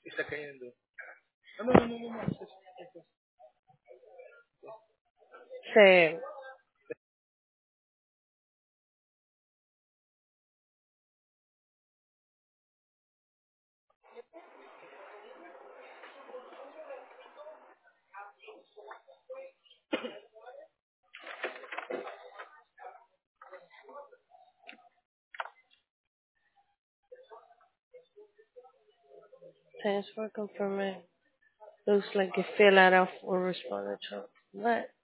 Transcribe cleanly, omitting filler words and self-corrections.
Está cayendo. No, no, no, no, no, no. Sí. Thanks for confirming. Looks like you fill out of or responded to. What?